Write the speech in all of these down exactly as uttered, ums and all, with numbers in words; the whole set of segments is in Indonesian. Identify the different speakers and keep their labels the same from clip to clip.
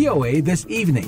Speaker 1: V O A This Evening.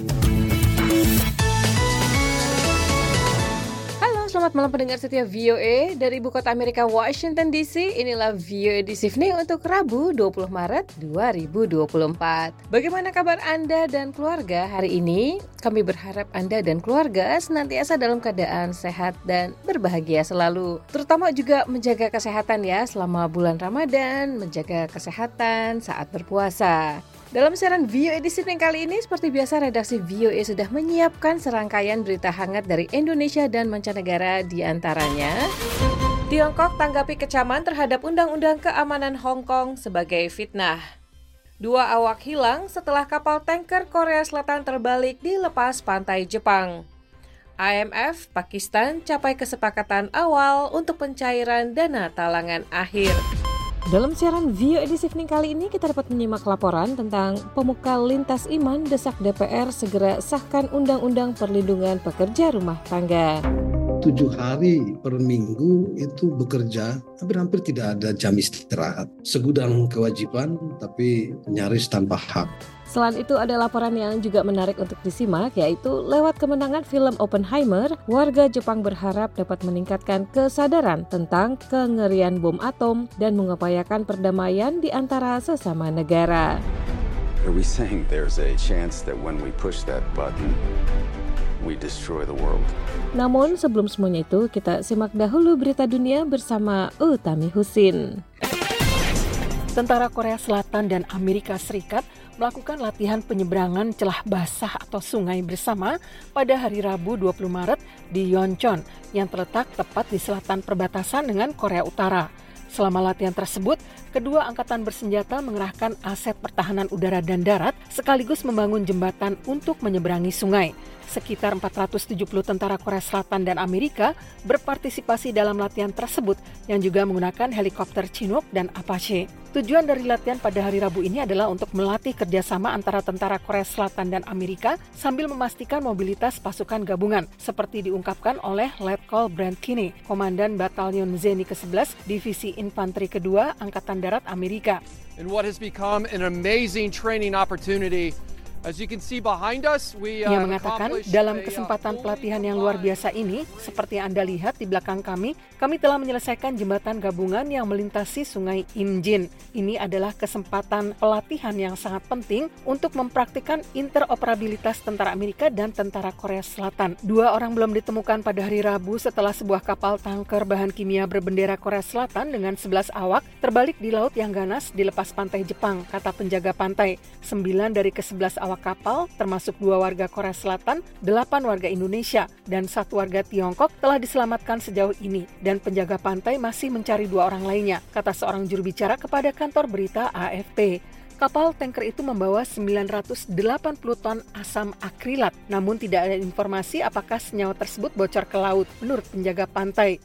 Speaker 2: Selamat malam pendengar setia V O A dari ibu kota Amerika Washington D C. Inilah V O A This Evening untuk Rabu dua puluh Maret dua ribu dua puluh empat. Bagaimana kabar Anda dan keluarga hari ini? Kami berharap Anda dan keluarga senantiasa dalam keadaan sehat dan berbahagia selalu. Terutama juga menjaga kesehatan ya selama bulan Ramadan, menjaga kesehatan saat berpuasa. Dalam siaran V O A This Evening kali ini, seperti biasa redaksi V O A sudah menyiapkan serangkaian berita hangat dari Indonesia dan mancanegara, di antaranya Tiongkok tanggapi kecaman terhadap Undang-Undang Keamanan Hong Kong sebagai fitnah. Dua awak hilang setelah kapal tanker Korea Selatan terbalik di lepas pantai Jepang. I M F Pakistan capai kesepakatan awal untuk pencairan dana talangan akhir. Dalam siaran V O A This Evening kali ini kita dapat menyimak laporan tentang pemuka lintas iman desak D P R segera sahkan Undang-Undang Perlindungan Pekerja Rumah Tangga.
Speaker 3: Tujuh hari per minggu itu bekerja, hampir-hampir tidak ada jam istirahat. Segudang kewajiban tapi nyaris tanpa hak.
Speaker 2: Selain itu ada laporan yang juga menarik untuk disimak, yaitu lewat kemenangan film Oppenheimer, warga Jepang berharap dapat meningkatkan kesadaran tentang kengerian bom atom dan mengupayakan perdamaian di antara sesama negara.
Speaker 4: Are we saying there's a chance that when we push that button, we destroy the world?
Speaker 2: Namun sebelum semuanya itu, kita simak dahulu berita dunia bersama Utami Husin.
Speaker 5: Tentara Korea Selatan dan Amerika Serikat melakukan latihan penyeberangan celah basah atau sungai bersama pada hari Rabu dua puluh Maret di Yeoncheon yang terletak tepat di selatan perbatasan dengan Korea Utara. Selama latihan tersebut, kedua angkatan bersenjata mengerahkan aset pertahanan udara dan darat sekaligus membangun jembatan untuk menyeberangi sungai. Sekitar empat ratus tujuh puluh tentara Korea Selatan dan Amerika berpartisipasi dalam latihan tersebut yang juga menggunakan helikopter Chinook dan Apache. Tujuan dari latihan pada hari Rabu ini adalah untuk melatih kerjasama antara tentara Korea Selatan dan Amerika sambil memastikan mobilitas pasukan gabungan, seperti diungkapkan oleh Letkol Brent Kinney, Komandan Batalion Zeni kesebelas Divisi Infanteri kedua Angkatan Darat Amerika.
Speaker 6: In what has become an amazing training opportunity. As you can see behind us, we, uh,
Speaker 5: Ia mengatakan, dalam kesempatan pelatihan yang luar biasa ini, seperti yang Anda lihat di belakang kami, kami telah menyelesaikan jembatan gabungan yang melintasi sungai Imjin. Ini adalah kesempatan pelatihan yang sangat penting untuk mempraktikkan interoperabilitas tentara Amerika dan tentara Korea Selatan. Dua orang belum ditemukan pada hari Rabu setelah sebuah kapal tanker bahan kimia berbendera Korea Selatan dengan sebelas awak terbalik di laut yang ganas di lepas pantai Jepang, kata penjaga pantai. Sembilan dari kesebelas awak kapal, termasuk dua warga Korea Selatan, delapan warga Indonesia, dan satu warga Tiongkok telah diselamatkan sejauh ini, dan penjaga pantai masih mencari dua orang lainnya, kata seorang juru bicara kepada kantor berita A F P. Kapal tanker itu membawa sembilan ratus delapan puluh ton asam akrilat, namun tidak ada informasi apakah senyawa tersebut bocor ke laut, menurut penjaga pantai.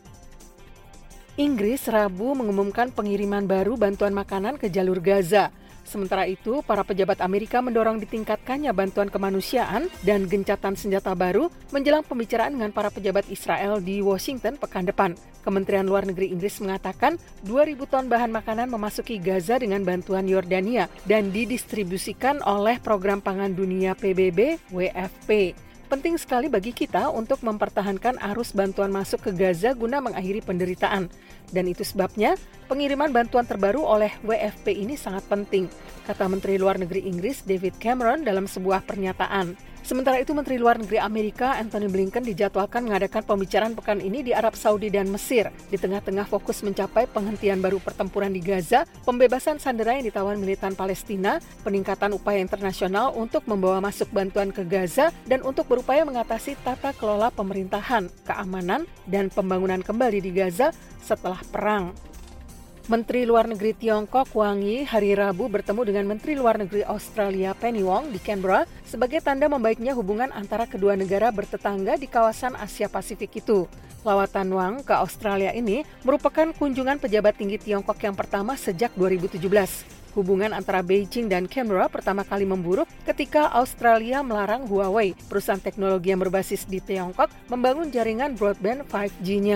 Speaker 5: Inggris Rabu mengumumkan pengiriman baru bantuan makanan ke jalur Gaza. Sementara itu, para pejabat Amerika mendorong ditingkatkannya bantuan kemanusiaan dan gencatan senjata baru menjelang pembicaraan dengan para pejabat Israel di Washington pekan depan. Kementerian Luar Negeri Inggris mengatakan dua ribu ton bahan makanan memasuki Gaza dengan bantuan Yordania dan didistribusikan oleh Program Pangan Dunia P B B W F P. Penting sekali bagi kita untuk mempertahankan arus bantuan masuk ke Gaza guna mengakhiri penderitaan. Dan itu sebabnya pengiriman bantuan terbaru oleh W F P ini sangat penting, kata Menteri Luar Negeri Inggris David Cameron dalam sebuah pernyataan. Sementara itu, Menteri Luar Negeri Amerika Antony Blinken dijadwalkan mengadakan pembicaraan pekan ini di Arab Saudi dan Mesir, di tengah-tengah fokus mencapai penghentian baru pertempuran di Gaza, pembebasan sandera yang ditawan militan Palestina, peningkatan upaya internasional untuk membawa masuk bantuan ke Gaza, dan untuk berupaya mengatasi tata kelola pemerintahan, keamanan, dan pembangunan kembali di Gaza setelah perang. Menteri Luar Negeri Tiongkok Wang Yi hari Rabu bertemu dengan Menteri Luar Negeri Australia Penny Wong di Canberra sebagai tanda membaiknya hubungan antara kedua negara bertetangga di kawasan Asia Pasifik itu. Lawatan Wang ke Australia ini merupakan kunjungan pejabat tinggi Tiongkok yang pertama sejak dua ribu tujuh belas. Hubungan antara Beijing dan Canberra pertama kali memburuk ketika Australia melarang Huawei, perusahaan teknologi yang berbasis di Tiongkok, membangun jaringan broadband lima G-nya.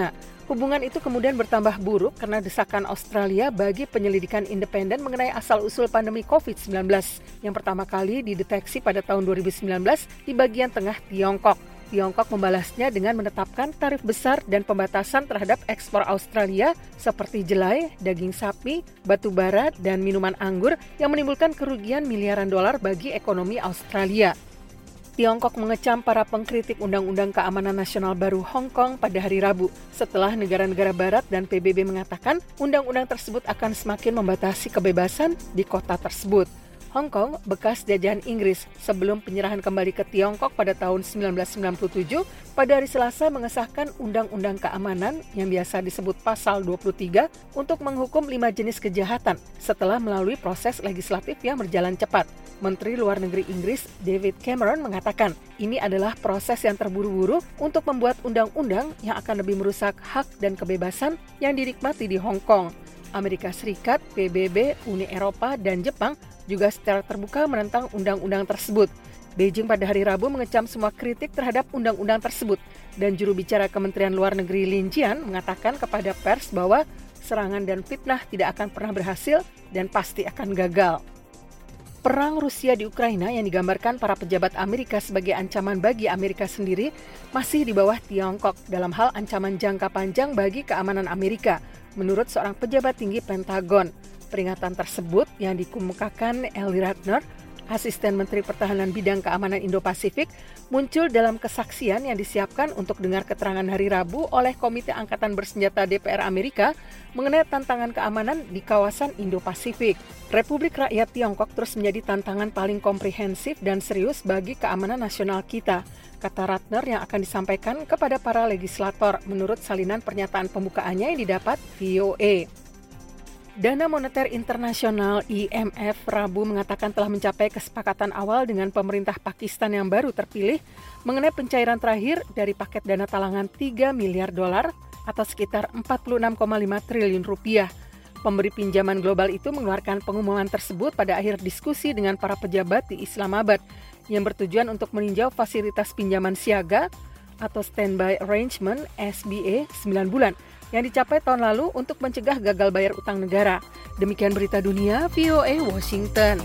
Speaker 5: Hubungan itu kemudian bertambah buruk karena desakan Australia bagi penyelidikan independen mengenai asal-usul pandemi covid sembilan belas yang pertama kali dideteksi pada tahun dua ribu sembilan belas di bagian tengah Tiongkok. Tiongkok membalasnya dengan menetapkan tarif besar dan pembatasan terhadap ekspor Australia seperti jelai, daging sapi, batu bara, dan minuman anggur yang menimbulkan kerugian miliaran dolar bagi ekonomi Australia. Tiongkok mengecam para pengkritik Undang-Undang Keamanan Nasional baru Hong Kong pada hari Rabu setelah negara-negara barat dan P B B mengatakan undang-undang tersebut akan semakin membatasi kebebasan di kota tersebut. Hong Kong, bekas jajahan Inggris sebelum penyerahan kembali ke Tiongkok pada tahun sembilan belas sembilan puluh tujuh, pada hari Selasa mengesahkan Undang-Undang Keamanan yang biasa disebut Pasal dua puluh tiga untuk menghukum lima jenis kejahatan setelah melalui proses legislatif yang berjalan cepat. Menteri Luar Negeri Inggris David Cameron mengatakan ini adalah proses yang terburu-buru untuk membuat undang-undang yang akan lebih merusak hak dan kebebasan yang dinikmati di Hong Kong. Amerika Serikat, P B B, Uni Eropa, dan Jepang juga secara terbuka menentang undang-undang tersebut. Beijing pada hari Rabu mengecam semua kritik terhadap undang-undang tersebut dan juru bicara Kementerian Luar Negeri Lin Jian mengatakan kepada pers bahwa serangan dan fitnah tidak akan pernah berhasil dan pasti akan gagal. Perang Rusia di Ukraina yang digambarkan para pejabat Amerika sebagai ancaman bagi Amerika sendiri masih di bawah Tiongkok dalam hal ancaman jangka panjang bagi keamanan Amerika, menurut seorang pejabat tinggi Pentagon. Peringatan tersebut yang dikemukakan Ellie Ratner, asisten Menteri Pertahanan Bidang Keamanan Indo-Pasifik, muncul dalam kesaksian yang disiapkan untuk dengar keterangan hari Rabu oleh Komite Angkatan Bersenjata D P R Amerika mengenai tantangan keamanan di kawasan Indo-Pasifik. Republik Rakyat Tiongkok terus menjadi tantangan paling komprehensif dan serius bagi keamanan nasional kita, kata Ratner yang akan disampaikan kepada para legislator menurut salinan pernyataan pembukaannya yang didapat V O A. Dana Moneter Internasional I M F Rabu mengatakan telah mencapai kesepakatan awal dengan pemerintah Pakistan yang baru terpilih mengenai pencairan terakhir dari paket dana talangan tiga miliar dolar atau sekitar empat puluh enam koma lima triliun rupiah. Pemberi pinjaman global itu mengeluarkan pengumuman tersebut pada akhir diskusi dengan para pejabat di Islamabad yang bertujuan untuk meninjau fasilitas pinjaman siaga atau Standby Arrangement S B A sembilan bulan yang dicapai tahun lalu untuk mencegah gagal bayar utang negara. Demikian berita dunia V O A Washington.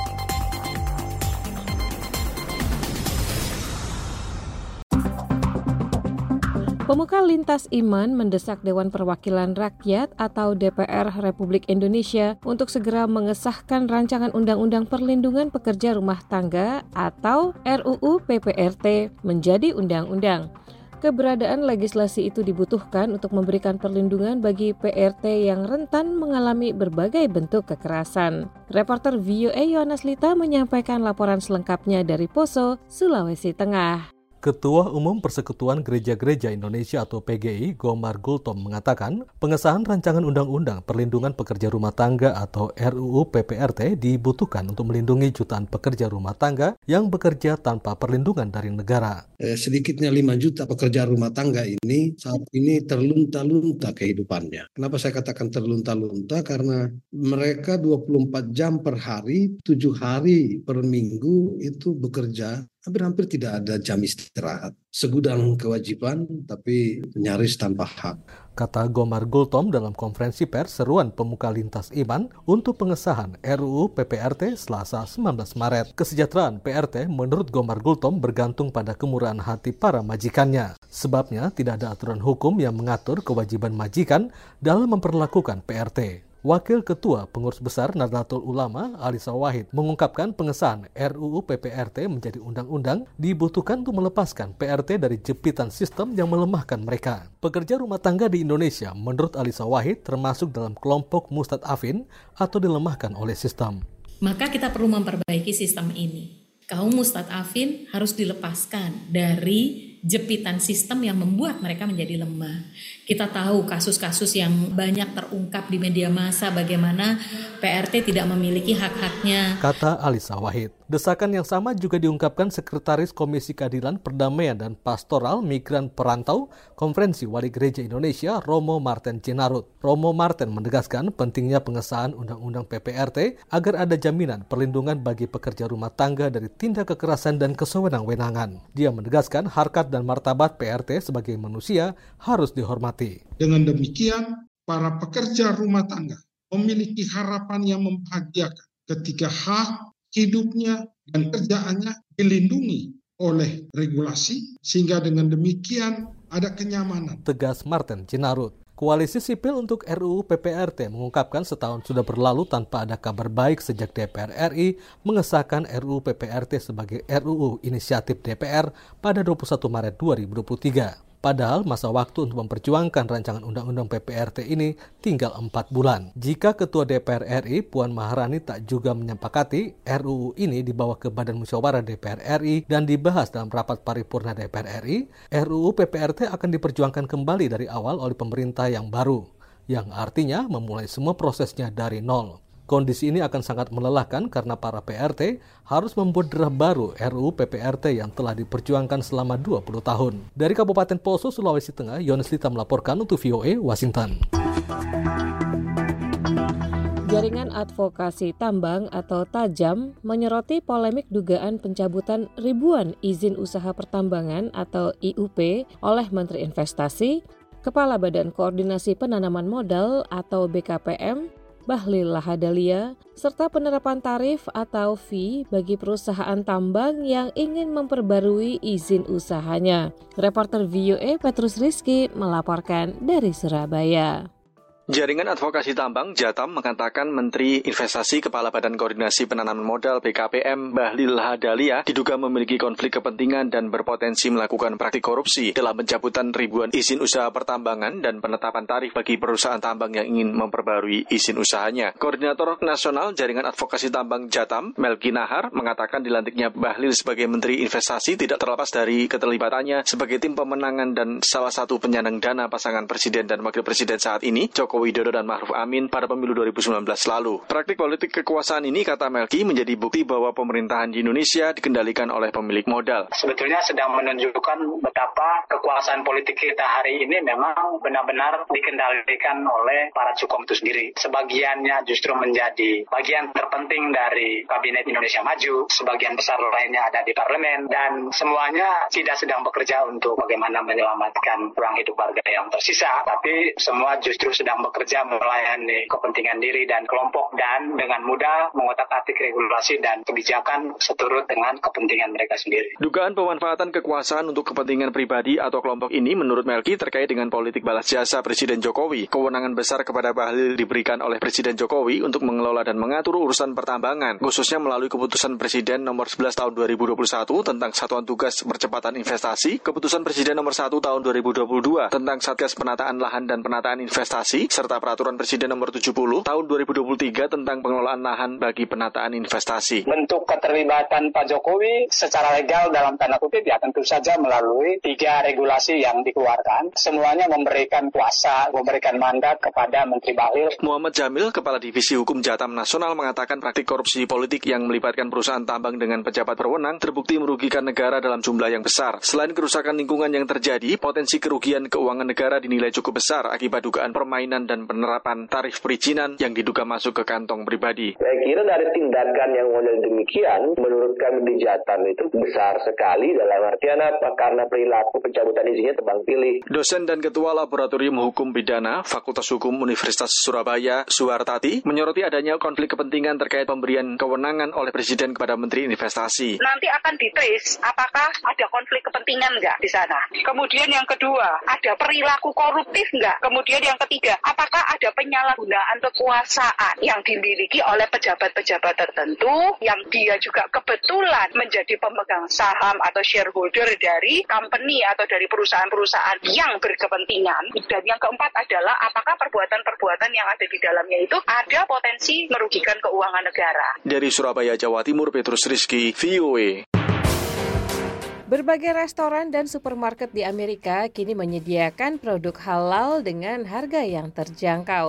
Speaker 2: Pemuka lintas iman mendesak Dewan Perwakilan Rakyat atau D P R Republik Indonesia untuk segera mengesahkan rancangan Undang-Undang Perlindungan Pekerja Rumah Tangga atau R U U P P R T menjadi undang-undang. Keberadaan legislasi itu dibutuhkan untuk memberikan perlindungan bagi P R T yang rentan mengalami berbagai bentuk kekerasan. Reporter V O A Yohanes Lita menyampaikan laporan selengkapnya dari Poso, Sulawesi Tengah.
Speaker 1: Ketua Umum Persekutuan Gereja-Gereja Indonesia atau P G I, Gomar Gultom mengatakan, pengesahan rancangan Undang-Undang Perlindungan Pekerja Rumah Tangga atau R U U P P R T dibutuhkan untuk melindungi jutaan pekerja rumah tangga yang bekerja tanpa perlindungan dari negara.
Speaker 3: Eh, sedikitnya lima juta pekerja rumah tangga ini saat ini terlunta-lunta kehidupannya. Kenapa saya katakan terlunta-lunta? Karena mereka dua puluh empat jam per hari, tujuh hari per minggu itu bekerja. Hampir-hampir tidak ada jam istirahat. Segudang kewajiban, tapi nyaris tanpa hak.
Speaker 1: Kata Gomar Gultom dalam konferensi pers seruan pemuka lintas iman untuk pengesahan R U U P P R T Selasa sembilan belas Maret. Kesejahteraan P R T menurut Gomar Gultom bergantung pada kemurahan hati para majikannya. Sebabnya tidak ada aturan hukum yang mengatur kewajiban majikan dalam memperlakukan P R T. Wakil Ketua Pengurus Besar Nahdlatul Ulama Alisa Wahid mengungkapkan pengesahan R U U P P R T menjadi undang-undang dibutuhkan untuk melepaskan P R T dari jepitan sistem yang melemahkan mereka. Pekerja rumah tangga di Indonesia menurut Alisa Wahid termasuk dalam kelompok mustadafin atau dilemahkan oleh sistem.
Speaker 7: Maka kita perlu memperbaiki sistem ini. Kaum mustadafin harus dilepaskan dari jepitan sistem yang membuat mereka menjadi lemah. Kita tahu kasus-kasus yang banyak terungkap di media massa bagaimana P R T tidak memiliki hak-haknya.
Speaker 1: Kata Alisa Wahid. Desakan yang sama juga diungkapkan Sekretaris Komisi Keadilan, Perdamaian dan Pastoral Migran Perantau Konferensi Wali Gereja Indonesia, Romo Marten Cinarut. Romo Marten menegaskan pentingnya pengesahan Undang-Undang P P R T agar ada jaminan perlindungan bagi pekerja rumah tangga dari tindak kekerasan dan kesewenang-wenangan. Dia menegaskan harkat dan martabat P R T sebagai manusia harus dihormati.
Speaker 8: Dengan demikian, para pekerja rumah tangga memiliki harapan yang membahagiakan ketika hak hidupnya dan kerjaannya dilindungi oleh regulasi, sehingga dengan demikian ada kenyamanan.
Speaker 1: Tegas Marten Cinarut. Koalisi Sipil untuk R U U P P R T mengungkapkan setahun sudah berlalu tanpa ada kabar baik sejak D P R R I mengesahkan R U U P P R T sebagai R U U inisiatif D P R pada dua puluh satu Maret dua ribu dua puluh tiga. Padahal masa waktu untuk memperjuangkan rancangan Undang-Undang P P R T ini tinggal empat bulan. Jika Ketua D P R R I Puan Maharani tak juga menyepakati, R U U ini dibawa ke Badan Musyawarah D P R R I dan dibahas dalam rapat paripurna D P R R I, R U U P P R T akan diperjuangkan kembali dari awal oleh pemerintah yang baru, yang artinya memulai semua prosesnya dari nol. Kondisi ini akan sangat melelahkan karena para P R T harus membuat draft baru R U U P P R T yang telah diperjuangkan selama dua puluh tahun. Dari Kabupaten Poso, Sulawesi Tengah, Yones Lita melaporkan untuk V O A Washington.
Speaker 2: Jaringan Advokasi Tambang atau Tajam menyoroti polemik dugaan pencabutan ribuan izin usaha pertambangan atau I U P oleh Menteri Investasi, Kepala Badan Koordinasi Penanaman Modal atau B K P M, Bahlil Lahadalia, serta penerapan tarif atau fee bagi perusahaan tambang yang ingin memperbarui izin usahanya. Reporter V O A Petrus Rizky melaporkan dari Surabaya.
Speaker 9: Jaringan Advokasi Tambang Jatam mengatakan Menteri Investasi Kepala Badan Koordinasi Penanaman Modal B K P M Bahlil Lahadalia diduga memiliki konflik kepentingan dan berpotensi melakukan praktik korupsi dalam pencabutan ribuan izin usaha pertambangan dan penetapan tarif bagi perusahaan tambang yang ingin memperbarui izin usahanya. Koordinator Nasional Jaringan Advokasi Tambang Jatam, Melki Nahar, mengatakan dilantiknya Bahlil sebagai Menteri Investasi tidak terlepas dari keterlibatannya sebagai tim pemenangan dan salah satu penyandang dana pasangan Presiden dan Wakil Presiden saat ini, Joko Widodo dan Ma'ruf Amin pada pemilu dua ribu sembilan belas lalu. Praktik politik kekuasaan ini, kata Melki, menjadi bukti bahwa pemerintahan di Indonesia dikendalikan oleh pemilik modal.
Speaker 10: Sebetulnya sedang menunjukkan betapa kekuasaan politik kita hari ini memang benar-benar dikendalikan oleh para cukom itu sendiri. Sebagiannya justru menjadi bagian terpenting dari Kabinet Indonesia Maju, sebagian besar lainnya ada di parlemen, dan semuanya tidak sedang bekerja untuk bagaimana menyelamatkan ruang hidup warga yang tersisa, tapi semua justru sedang bekerja melayani kepentingan diri dan kelompok dan dengan mudah mengotak-atik regulasi dan kebijakan seturut dengan kepentingan mereka sendiri.
Speaker 9: Dugaan pemanfaatan kekuasaan untuk kepentingan pribadi atau kelompok ini menurut Melki terkait dengan politik balas jasa Presiden Jokowi. Kewenangan besar kepada Bahlil diberikan oleh Presiden Jokowi untuk mengelola dan mengatur urusan pertambangan, khususnya melalui keputusan Presiden nomor sebelas tahun dua ribu dua puluh satu tentang Satuan Tugas Percepatan Investasi, keputusan Presiden nomor satu tahun dua ribu dua puluh dua tentang Satgas Penataan Lahan dan Penataan Investasi, serta Peraturan Presiden nomor tujuh puluh tahun dua ribu dua puluh tiga tentang pengelolaan lahan bagi penataan investasi.
Speaker 10: Bentuk keterlibatan Pak Jokowi secara legal dalam tanda kutip ya tentu saja melalui tiga regulasi yang dikeluarkan. Semuanya memberikan kuasa, memberikan mandat kepada Menteri Bahlil.
Speaker 9: Muhammad Jamil, Kepala Divisi Hukum Jatam Nasional, mengatakan praktik korupsi politik yang melibatkan perusahaan tambang dengan pejabat berwenang terbukti merugikan negara dalam jumlah yang besar. Selain kerusakan lingkungan yang terjadi, potensi kerugian keuangan negara dinilai cukup besar akibat dugaan permainan dan penerapan tarif perizinan yang diduga masuk ke kantong pribadi.
Speaker 11: Saya kira dari tindakan yang model demikian, menurut kami di Jatam itu besar sekali dalam artian apa? Karena perilaku pencabutan izinnya tebang pilih.
Speaker 9: Dosen dan Ketua Laboratorium Hukum Pidana Fakultas Hukum Universitas Surabaya, Suwartati, menyoroti adanya konflik kepentingan terkait pemberian kewenangan oleh Presiden kepada Menteri Investasi.
Speaker 12: Nanti akan ditrace apakah ada konflik kepentingan nggak di sana. Kemudian yang kedua, ada perilaku koruptif nggak. Kemudian yang ketiga, apakah ada penyalahgunaan kekuasaan yang dimiliki oleh pejabat-pejabat tertentu yang dia juga kebetulan menjadi pemegang saham atau shareholder dari company atau dari perusahaan-perusahaan yang berkepentingan. Dan yang keempat adalah apakah perbuatan-perbuatan yang ada di dalamnya itu ada potensi merugikan keuangan negara.
Speaker 9: Dari Surabaya, Jawa Timur, Petrus Rizky, V O A.
Speaker 2: Berbagai restoran dan supermarket di Amerika kini menyediakan produk halal dengan harga yang terjangkau.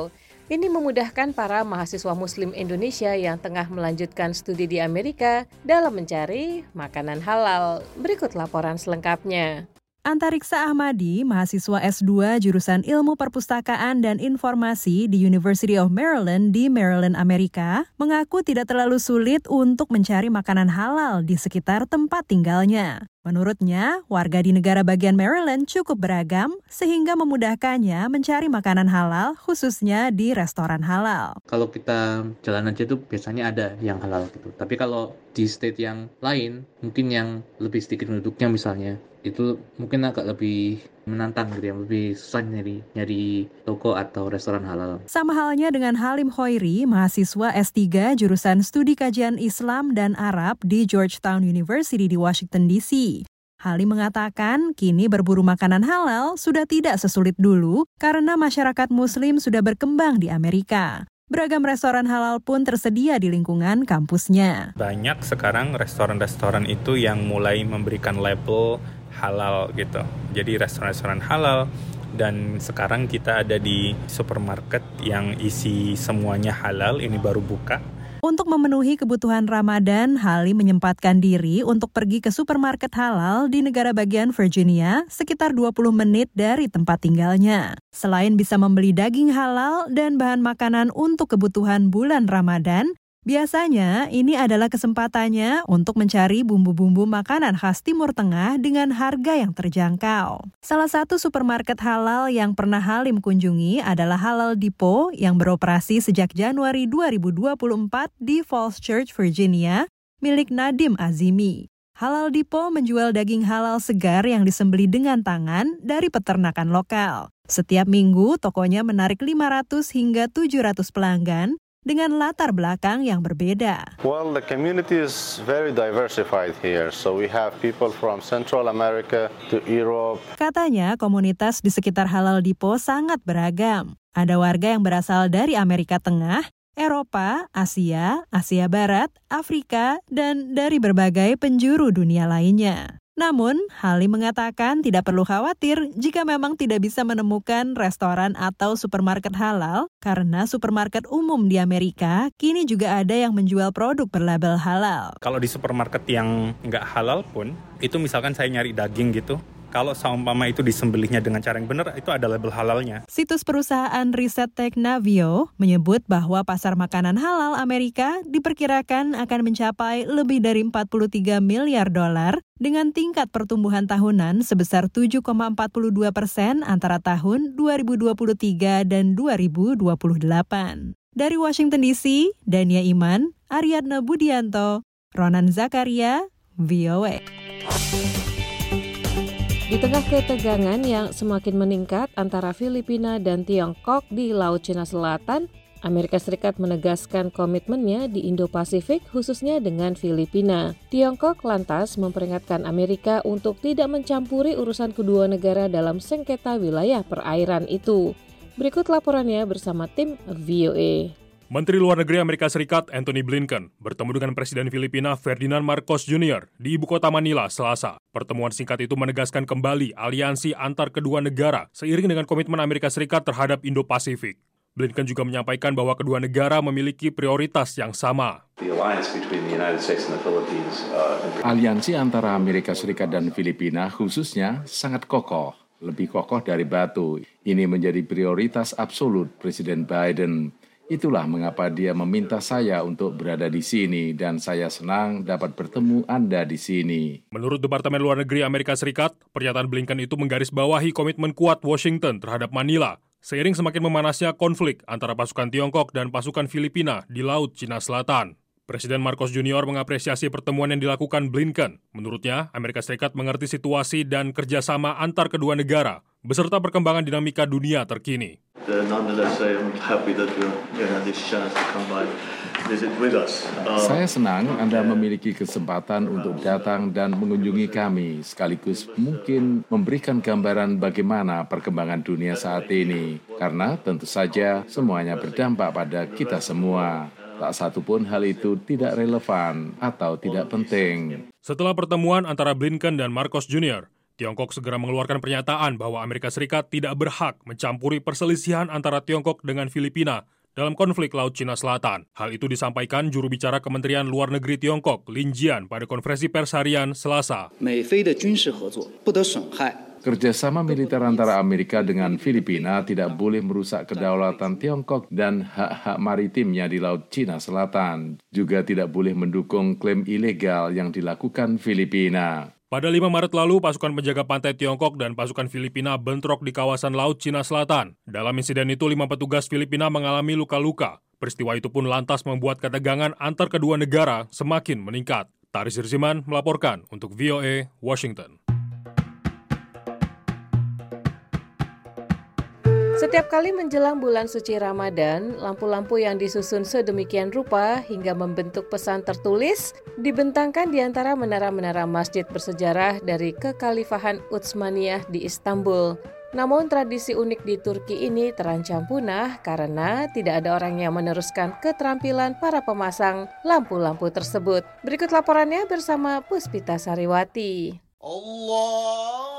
Speaker 2: Ini memudahkan para mahasiswa Muslim Indonesia yang tengah melanjutkan studi di Amerika dalam mencari makanan halal. Berikut laporan selengkapnya.
Speaker 13: Antariksa Ahmadi, mahasiswa S dua jurusan Ilmu Perpustakaan dan Informasi di University of Maryland di Maryland, Amerika, mengaku tidak terlalu sulit untuk mencari makanan halal di sekitar tempat tinggalnya. Menurutnya, warga di negara bagian Maryland cukup beragam sehingga memudahkannya mencari makanan halal khususnya di restoran halal.
Speaker 14: Kalau kita jalan aja tuh biasanya ada yang halal gitu. Tapi kalau di state yang lain, mungkin yang lebih sedikit penduduknya misalnya, itu mungkin agak lebih menantang gitu ya, lebih susah nyari nyari toko atau restoran halal.
Speaker 13: Sama halnya dengan Halim Khoiri, mahasiswa S tiga jurusan Studi Kajian Islam dan Arab di Georgetown University di Washington D C. Halim mengatakan kini berburu makanan halal sudah tidak sesulit dulu karena masyarakat Muslim sudah berkembang di Amerika. Beragam restoran halal pun tersedia di lingkungan kampusnya.
Speaker 15: Banyak sekarang restoran-restoran itu yang mulai memberikan label halal gitu. Jadi restoran-restoran halal, dan sekarang kita ada di supermarket yang isi semuanya halal, ini baru buka.
Speaker 13: Untuk memenuhi kebutuhan Ramadan, Halim menyempatkan diri untuk pergi ke supermarket halal di negara bagian Virginia, sekitar dua puluh menit dari tempat tinggalnya. Selain bisa membeli daging halal dan bahan makanan untuk kebutuhan bulan Ramadan, biasanya ini adalah kesempatannya untuk mencari bumbu-bumbu makanan khas Timur Tengah dengan harga yang terjangkau. Salah satu supermarket halal yang pernah Halim kunjungi adalah Halal Depot yang beroperasi sejak Januari dua ribu dua puluh empat di Falls Church, Virginia, milik Nadim Azimi. Halal Depot menjual daging halal segar yang disembelih dengan tangan dari peternakan lokal. Setiap minggu, tokonya menarik lima ratus hingga tujuh ratus pelanggan dengan latar belakang yang berbeda.
Speaker 16: Well, the community is very diversified here. So we have people from Central America to Europe.
Speaker 13: Katanya, komunitas di sekitar Halal Depot sangat beragam. Ada warga yang berasal dari Amerika Tengah, Eropa, Asia, Asia Barat, Afrika, dan dari berbagai penjuru dunia lainnya. Namun, Halim mengatakan tidak perlu khawatir jika memang tidak bisa menemukan restoran atau supermarket halal, karena supermarket umum di Amerika kini juga ada yang menjual produk berlabel halal.
Speaker 15: Kalau di supermarket yang nggak halal pun, itu misalkan saya nyari daging gitu, kalau seumpama itu disembelihnya dengan cara yang benar, itu ada label halalnya.
Speaker 13: Situs perusahaan riset Technavio menyebut bahwa pasar makanan halal Amerika diperkirakan akan mencapai lebih dari empat puluh tiga miliar dolar dengan tingkat pertumbuhan tahunan sebesar tujuh koma empat puluh dua persen antara tahun dua ribu dua puluh tiga dan dua ribu dua puluh delapan. Dari Washington D C, Dania Iman, Ariadna Budianto, Ronan Zakaria, V O A.
Speaker 2: Di tengah ketegangan yang semakin meningkat antara Filipina dan Tiongkok di Laut Cina Selatan, Amerika Serikat menegaskan komitmennya di Indo-Pasifik khususnya dengan Filipina. Tiongkok lantas memperingatkan Amerika untuk tidak mencampuri urusan kedua negara dalam sengketa wilayah perairan itu. Berikut laporannya bersama tim V O A.
Speaker 17: Menteri Luar Negeri Amerika Serikat Antony Blinken bertemu dengan Presiden Filipina Ferdinand Marcos Junior di ibu kota Manila Selasa. Pertemuan singkat itu menegaskan kembali aliansi antar kedua negara seiring dengan komitmen Amerika Serikat terhadap Indo-Pasifik. Blinken juga menyampaikan bahwa kedua negara memiliki prioritas yang sama.
Speaker 18: Aliansi antara Amerika Serikat dan Filipina khususnya sangat kokoh, lebih kokoh dari batu. Ini menjadi prioritas absolut Presiden Biden. Itulah mengapa dia meminta saya untuk berada di sini dan saya senang dapat bertemu Anda di sini.
Speaker 17: Menurut Departemen Luar Negeri Amerika Serikat, pernyataan Blinken itu menggarisbawahi komitmen kuat Washington terhadap Manila seiring semakin memanasnya konflik antara pasukan Tiongkok dan pasukan Filipina di Laut Cina Selatan. Presiden Marcos Junior mengapresiasi pertemuan yang dilakukan Blinken. Menurutnya, Amerika Serikat mengerti situasi dan kerjasama antar kedua negara beserta perkembangan dinamika dunia terkini.
Speaker 18: Saya senang Anda memiliki kesempatan untuk datang dan mengunjungi kami, sekaligus mungkin memberikan gambaran bagaimana perkembangan dunia saat ini, karena tentu saja semuanya berdampak pada kita semua. Tak satu pun hal itu tidak relevan atau tidak penting.
Speaker 17: Setelah pertemuan antara Blinken dan Marcos Junior, Tiongkok segera mengeluarkan pernyataan bahwa Amerika Serikat tidak berhak mencampuri perselisihan antara Tiongkok dengan Filipina dalam konflik Laut Cina Selatan. Hal itu disampaikan juru bicara Kementerian Luar Negeri Tiongkok, Lin Jian, pada konferensi pers harian Selasa.
Speaker 18: Kerjasama militer antara Amerika dengan Filipina tidak boleh merusak kedaulatan Tiongkok dan hak-hak maritimnya di Laut Cina Selatan. Juga tidak boleh mendukung klaim ilegal yang dilakukan Filipina.
Speaker 17: Pada lima Maret lalu, pasukan penjaga pantai Tiongkok dan pasukan Filipina bentrok di kawasan Laut Cina Selatan. Dalam insiden itu, lima petugas Filipina mengalami luka-luka. Peristiwa itu pun lantas membuat ketegangan antar kedua negara semakin meningkat. Taris Hirsiman melaporkan untuk V O A Washington.
Speaker 2: Setiap kali menjelang bulan suci Ramadan, lampu-lampu yang disusun sedemikian rupa hingga membentuk pesan tertulis dibentangkan di antara menara-menara masjid bersejarah dari Kekhalifahan Utsmaniyah di Istanbul. Namun tradisi unik di Turki ini terancam punah karena tidak ada orang yang meneruskan keterampilan para pemasang lampu-lampu tersebut. Berikut laporannya bersama Puspita Sariwati.
Speaker 19: Allah.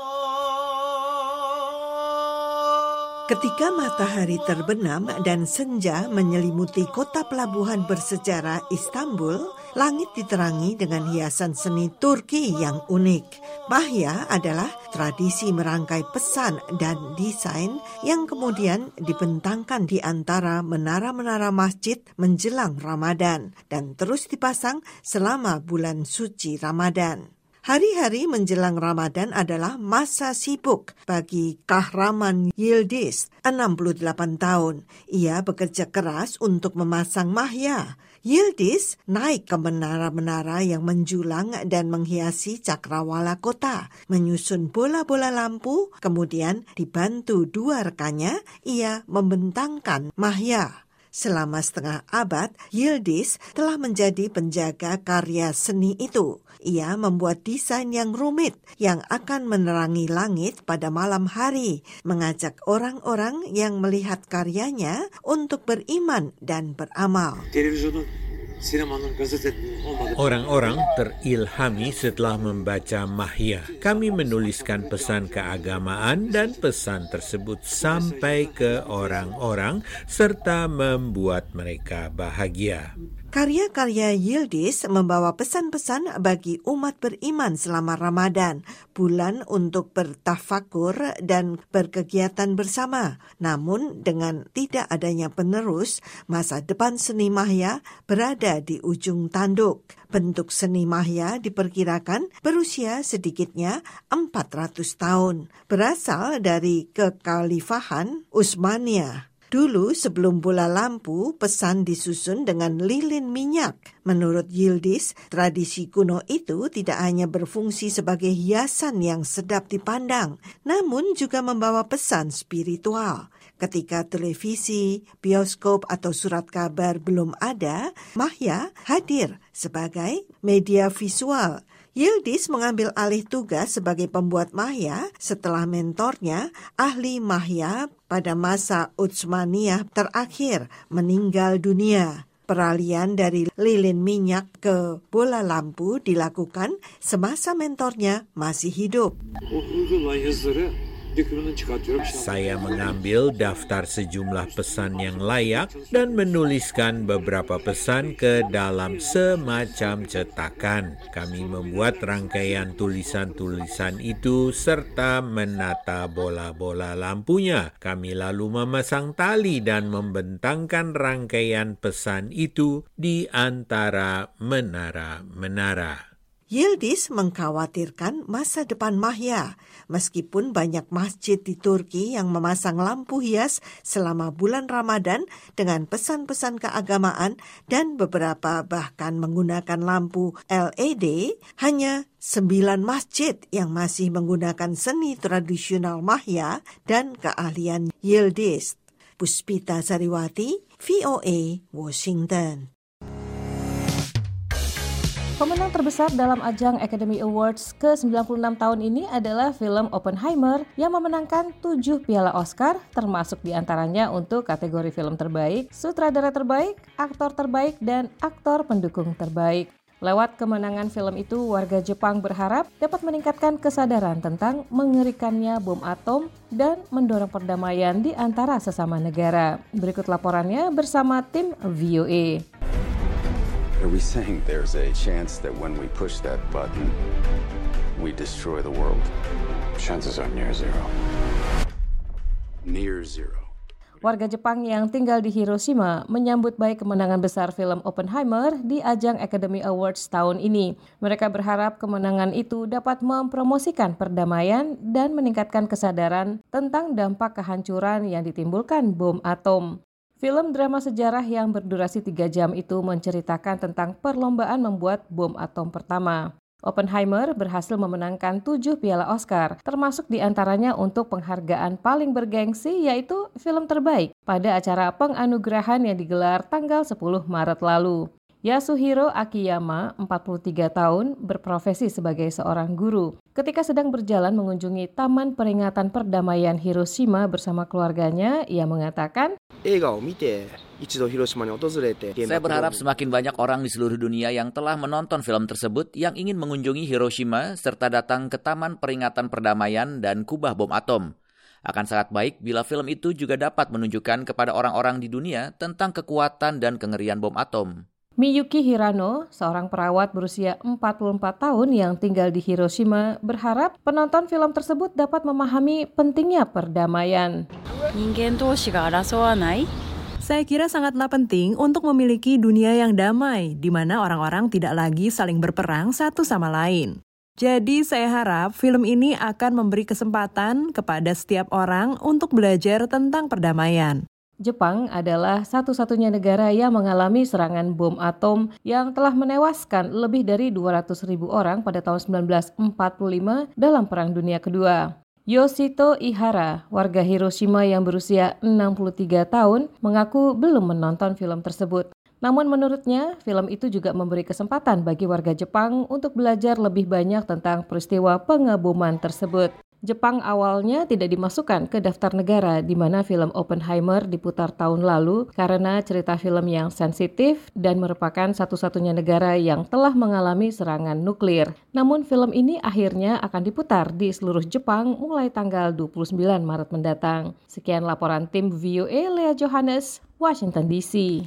Speaker 20: Ketika matahari terbenam dan senja menyelimuti kota pelabuhan bersejarah Istanbul, langit diterangi dengan hiasan seni Turki yang unik. Mahya adalah tradisi merangkai pesan dan desain yang kemudian dibentangkan di antara menara-menara masjid menjelang Ramadan dan terus dipasang selama bulan suci Ramadan. Hari-hari menjelang Ramadan adalah masa sibuk bagi Kahraman Yildiz, enam puluh delapan tahun. Ia bekerja keras untuk memasang mahya. Yildiz naik ke menara-menara yang menjulang dan menghiasi cakrawala kota, menyusun bola-bola lampu, kemudian dibantu dua rekannya, ia membentangkan mahya. Selama setengah abad, Yildiz telah menjadi penjaga karya seni itu. Ia membuat desain yang rumit yang akan menerangi langit pada malam hari, mengajak orang-orang yang melihat karyanya untuk beriman dan beramal.
Speaker 19: Orang-orang terilhami setelah membaca mahya. Kami menuliskan pesan keagamaan dan pesan tersebut sampai ke orang-orang serta membuat mereka bahagia.
Speaker 20: Karya-karya Yildiz membawa pesan-pesan bagi umat beriman selama Ramadan, bulan untuk bertafakur dan berkegiatan bersama. Namun dengan tidak adanya penerus, masa depan seni mahya berada di ujung tanduk. Bentuk seni mahya diperkirakan berusia sedikitnya empat ratus tahun, berasal dari Kekhalifahan Utsmaniyah. Dulu sebelum bola lampu, pesan disusun dengan lilin minyak. Menurut Yildiz, tradisi kuno itu tidak hanya berfungsi sebagai hiasan yang sedap dipandang, namun juga membawa pesan spiritual. Ketika televisi, bioskop atau surat kabar belum ada, mahya hadir sebagai media visual. Yildiz mengambil alih tugas sebagai pembuat mahya setelah mentornya, ahli mahya pada masa Utsmaniyah terakhir, meninggal dunia. Peralihan dari lilin minyak ke bola lampu dilakukan semasa mentornya masih hidup.
Speaker 19: Saya mengambil daftar sejumlah pesan yang layak dan menuliskan beberapa pesan ke dalam semacam cetakan. Kami membuat rangkaian tulisan-tulisan itu serta menata bola-bola lampunya. Kami lalu memasang tali dan membentangkan rangkaian pesan itu di antara menara-menara.
Speaker 20: Yildiz mengkhawatirkan masa depan mahya, meskipun banyak masjid di Turki yang memasang lampu hias selama bulan Ramadan dengan pesan-pesan keagamaan dan beberapa bahkan menggunakan lampu L E D, hanya sembilan masjid yang masih menggunakan seni tradisional mahya dan keahlian Yildiz. Puspita Sariwati, V O A, Washington.
Speaker 2: Pemenang terbesar dalam ajang Academy Awards ke sembilan puluh enam tahun ini adalah film Oppenheimer yang memenangkan tujuh piala Oscar, termasuk diantaranya untuk kategori film terbaik, sutradara terbaik, aktor terbaik, dan aktor pendukung terbaik. Lewat kemenangan film itu, warga Jepang berharap dapat meningkatkan kesadaran tentang mengerikannya bom atom dan mendorong perdamaian di antara sesama negara. Berikut laporannya bersama tim V O A.
Speaker 4: Are we saying there's a chance that when we push that button, we destroy the world? Chances are near zero. Near zero.
Speaker 2: Warga Jepang yang tinggal di Hiroshima menyambut baik kemenangan besar film Oppenheimer di ajang Academy Awards tahun ini. Mereka berharap kemenangan itu dapat mempromosikan perdamaian dan meningkatkan kesadaran tentang dampak kehancuran yang ditimbulkan bom atom. Film drama sejarah yang berdurasi tiga jam itu menceritakan tentang perlombaan membuat bom atom pertama. Oppenheimer berhasil memenangkan tujuh piala Oscar, termasuk diantaranya untuk penghargaan paling bergengsi yaitu film terbaik pada acara penganugerahan yang digelar tanggal sepuluh Maret lalu. Yasuhiro Akiyama, empat puluh tiga tahun, berprofesi sebagai seorang guru. Ketika sedang berjalan mengunjungi Taman Peringatan Perdamaian Hiroshima bersama keluarganya, ia mengatakan,
Speaker 21: saya berharap semakin banyak orang di seluruh dunia yang telah menonton film tersebut yang ingin mengunjungi Hiroshima serta datang ke Taman Peringatan Perdamaian dan kubah bom atom. Akan sangat baik bila film itu juga dapat menunjukkan kepada orang-orang di dunia tentang kekuatan dan kengerian bom atom.
Speaker 2: Miyuki Hirano, seorang perawat berusia empat puluh empat tahun yang tinggal di Hiroshima, berharap penonton film tersebut dapat memahami pentingnya perdamaian.
Speaker 13: Saya kira sangatlah penting untuk memiliki dunia yang damai, di mana orang-orang tidak lagi saling berperang satu sama lain. Jadi saya harap film ini akan memberi kesempatan kepada setiap orang untuk belajar tentang perdamaian.
Speaker 2: Jepang adalah satu-satunya negara yang mengalami serangan bom atom yang telah menewaskan lebih dari dua ratus ribu orang pada tahun sembilan belas empat puluh lima dalam Perang Dunia Kedua. Yoshito Ihara, warga Hiroshima yang berusia enam puluh tiga tahun, mengaku belum menonton film tersebut. Namun menurutnya, film itu juga memberi kesempatan bagi warga Jepang untuk belajar lebih banyak tentang peristiwa pengeboman tersebut. Jepang awalnya tidak dimasukkan ke daftar negara di mana film Oppenheimer diputar tahun lalu karena cerita film yang sensitif dan merupakan satu-satunya negara yang telah mengalami serangan nuklir. Namun film ini akhirnya akan diputar di seluruh Jepang mulai tanggal dua puluh sembilan Maret mendatang. Sekian laporan tim V O A, Lea Johannes, Washington D C.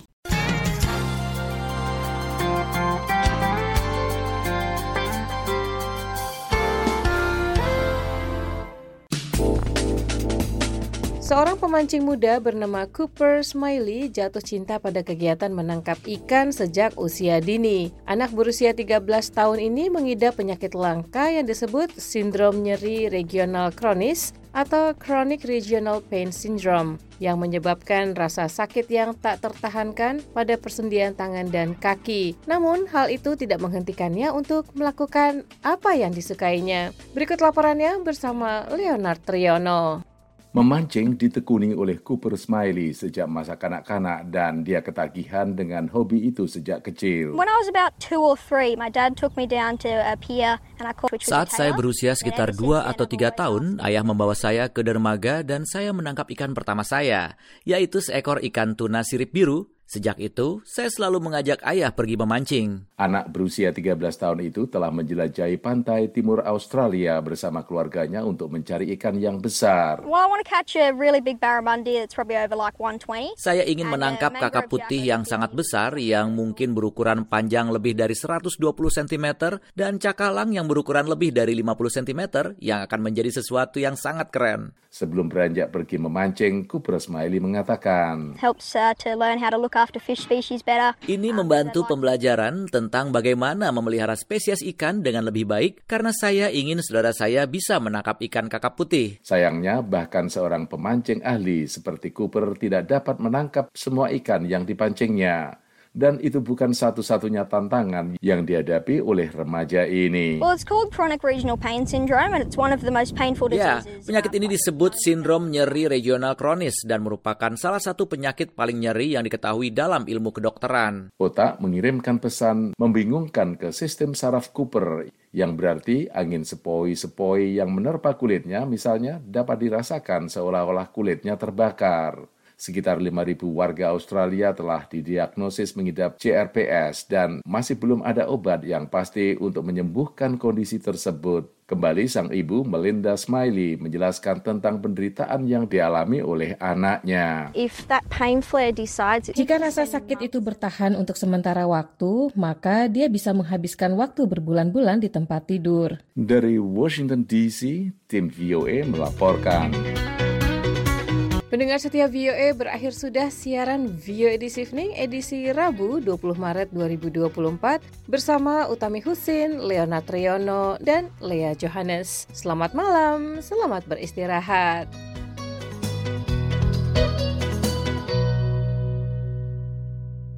Speaker 2: Seorang pemancing muda bernama Cooper Smiley jatuh cinta pada kegiatan menangkap ikan sejak usia dini. Anak berusia tiga belas tahun ini mengidap penyakit langka yang disebut sindrom nyeri regional kronis atau Chronic Regional Pain Syndrome yang menyebabkan rasa sakit yang tak tertahankan pada persendian tangan dan kaki. Namun, hal itu tidak menghentikannya untuk melakukan apa yang disukainya. Berikut laporannya bersama Leonard Triono.
Speaker 18: Memancing ditekuni oleh Cooper Smiley sejak masa kanak-kanak dan dia ketagihan dengan hobi itu sejak kecil.
Speaker 22: When I was about two or three, my dad took me down to a pier and I caught which was
Speaker 21: Saat saya berusia sekitar dua atau tiga tahun, ayah membawa saya ke dermaga dan saya menangkap ikan pertama saya, yaitu seekor ikan tuna sirip biru. Sejak itu, saya selalu mengajak ayah pergi memancing.
Speaker 18: Anak berusia tiga belas tahun itu telah menjelajahi pantai timur Australia bersama keluarganya untuk mencari ikan yang besar.
Speaker 22: Well, I want to catch a really big barramundi that's probably over like one twenty.
Speaker 21: Saya ingin menangkap kakap putih yang sangat besar yang mungkin berukuran panjang lebih dari seratus dua puluh sentimeter dan cakalang yang berukuran lebih dari lima puluh sentimeter yang akan menjadi sesuatu yang sangat keren.
Speaker 18: Sebelum beranjak pergi memancing, Cooper Smiley mengatakan,
Speaker 22: helps uh, to learn how to look after fish species better.
Speaker 21: Ini membantu pembelajaran tentang bagaimana memelihara spesies ikan dengan lebih baik karena saya ingin saudara saya bisa menangkap ikan kakap putih.
Speaker 18: Sayangnya bahkan seorang pemancing ahli seperti Cooper tidak dapat menangkap semua ikan yang dipancingnya. Dan itu bukan satu-satunya tantangan yang dihadapi oleh remaja ini.
Speaker 22: Well, it's called Chronic Regional Pain Syndrome and it's one of the most painful diseases.
Speaker 21: Ya, penyakit ini disebut sindrom nyeri regional kronis dan merupakan salah satu penyakit paling nyeri yang diketahui dalam ilmu kedokteran.
Speaker 18: Otak mengirimkan pesan membingungkan ke sistem saraf Cooper yang berarti angin sepoi-sepoi yang menerpa kulitnya misalnya dapat dirasakan seolah-olah kulitnya terbakar. Sekitar lima ribu warga Australia telah didiagnosis mengidap C R P S dan masih belum ada obat yang pasti untuk menyembuhkan kondisi tersebut. Kembali sang ibu Melinda Smiley menjelaskan tentang penderitaan yang dialami oleh anaknya.
Speaker 22: If that pain flare decides...
Speaker 5: Jika rasa sakit itu bertahan untuk sementara waktu, maka dia bisa menghabiskan waktu berbulan-bulan di tempat tidur.
Speaker 18: Dari Washington D C, tim V O A melaporkan.
Speaker 2: Pendengar setia V O A, berakhir sudah siaran V O A This Evening edisi Rabu dua puluh Maret dua ribu dua puluh empat bersama Utami Husin, Leonard Triono, dan Lea Johannes. Selamat malam, selamat beristirahat.